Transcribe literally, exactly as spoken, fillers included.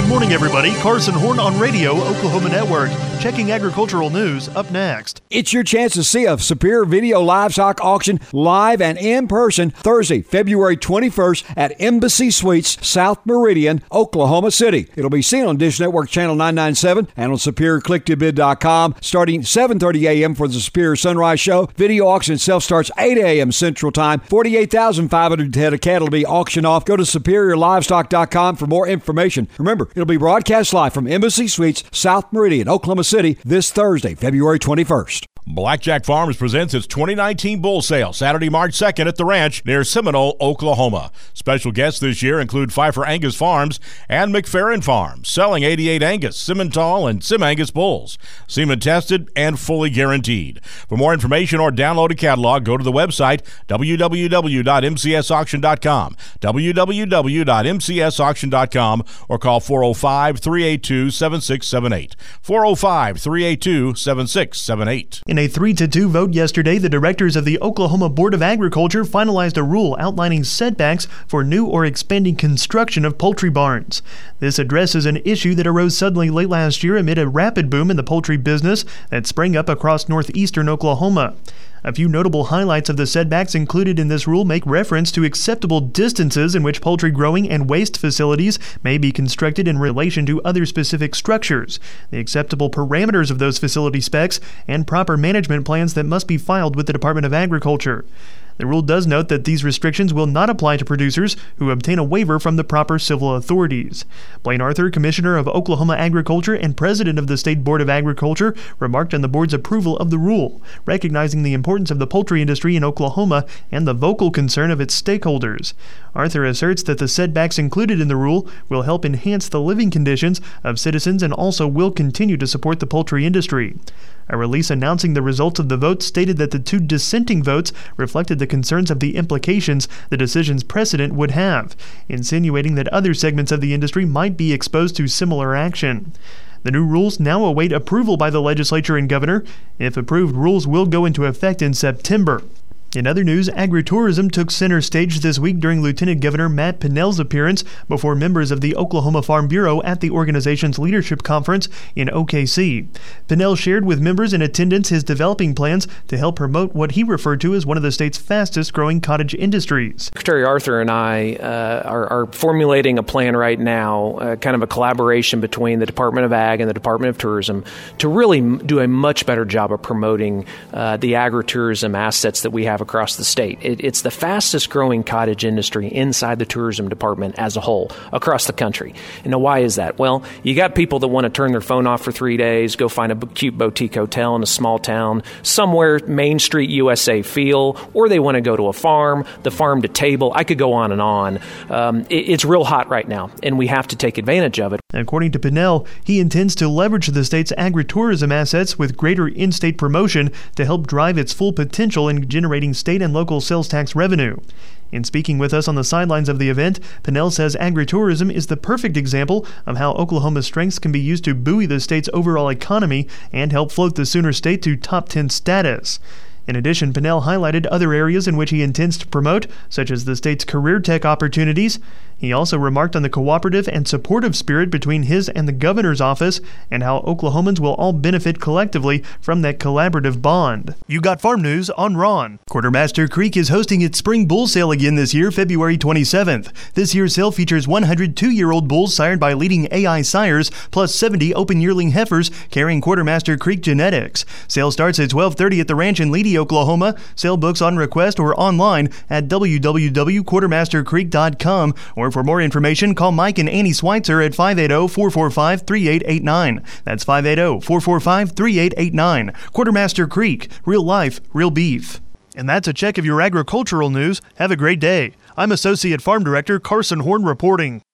Good morning, everybody. Carson Horn on Radio, Oklahoma Network. Checking agricultural news up next. It's your chance to see a Superior Video Livestock Auction live and in person Thursday, February twenty-first at Embassy Suites, South Meridian, Oklahoma City. It'll be seen on Dish Network Channel nine ninety-seven and on Superior Click to Bid dot com starting seven thirty a.m. for the Superior Sunrise Show. Video auction itself starts eight a.m. Central Time. forty-eight thousand five hundred head of cattle to be auctioned off. Go to superior livestock dot com for more information. Remember, it'll be broadcast live from Embassy Suites, South Meridian, Oklahoma City this Thursday, February twenty-first. Blackjack Farms presents its twenty nineteen Bull Sale, Saturday, March second at the ranch near Seminole, Oklahoma. Special guests this year include Pfeiffer Angus Farms and McFerrin Farms, selling eighty-eight Angus, Simmental, and Sim Angus bulls. Semen tested and fully guaranteed. For more information or download a catalog, go to the website w w w dot m c s auction dot com, w w w dot m c s auction dot com, or call four oh five, three eight two, seven six seven eight, four oh five, three eight two, seven six seven eight. In a three to two vote yesterday, the directors of the Oklahoma Board of Agriculture finalized a rule outlining setbacks for new or expanding construction of poultry barns. This addresses an issue that arose suddenly late last year amid a rapid boom in the poultry business that sprang up across northeastern Oklahoma. A few notable highlights of the setbacks included in this rule make reference to acceptable distances in which poultry growing and waste facilities may be constructed in relation to other specific structures, the acceptable parameters of those facility specs, and proper management plans that must be filed with the Department of Agriculture. The rule does note that these restrictions will not apply to producers who obtain a waiver from the proper civil authorities. Blaine Arthur, Commissioner of Oklahoma Agriculture and President of the State Board of Agriculture, remarked on the board's approval of the rule, recognizing the importance of the poultry industry in Oklahoma and the vocal concern of its stakeholders. Arthur asserts that the setbacks included in the rule will help enhance the living conditions of citizens and also will continue to support the poultry industry. A release announcing the results of the vote stated that the two dissenting votes reflected the concerns of the implications the decision's precedent would have, insinuating that other segments of the industry might be exposed to similar action. The new rules now await approval by the legislature and governor. If approved, rules will go into effect in September. In other news, agritourism took center stage this week during Lieutenant Governor Matt Pinnell's appearance before members of the Oklahoma Farm Bureau at the organization's leadership conference in O K C. Pinnell shared with members in attendance his developing plans to help promote what he referred to as one of the state's fastest-growing cottage industries. Secretary Arthur and I uh, are, are formulating a plan right now, uh, kind of a collaboration between the Department of Ag and the Department of Tourism, to really do a much better job of promoting uh, the agritourism assets that we have across the state. It, it's the fastest growing cottage industry inside the tourism department as a whole across the country. And now why is that? Well, you got people that want to turn their phone off for three days, go find a cute boutique hotel in a small town, somewhere Main Street U S A feel, or they want to go to a farm, the farm to table. I could go on and on. Um, it, it's real hot right now, and we have to take advantage of it. According to Pinnell, he intends to leverage the state's agritourism assets with greater in-state promotion to help drive its full potential in generating state and local sales tax revenue. In speaking with us on the sidelines of the event, Pinnell says agritourism is the perfect example of how Oklahoma's strengths can be used to buoy the state's overall economy and help float the Sooner State to top ten status. In addition, Pinnell highlighted other areas in which he intends to promote, such as the state's career tech opportunities. He also remarked on the cooperative and supportive spirit between his and the governor's office and how Oklahomans will all benefit collectively from that collaborative bond. You got farm news on Ron. Quartermaster Creek is hosting its spring bull sale again this year, February twenty-seventh. This year's sale features one hundred two-year-old bulls sired by leading A I sires, plus seventy open yearling heifers carrying Quartermaster Creek genetics. Sale starts at twelve thirty at the ranch in Leedy, Oklahoma. Sale books on request or online at w w w dot quartermaster creek dot com, or for more information, call Mike and Annie Schweitzer at five eight zero, four four five, three eight eight nine. That's five eight zero, four four five, three eight eight nine. Quartermaster Creek, real life, real beef. And that's a check of your agricultural news. Have a great day. I'm Associate Farm Director Carson Horn reporting.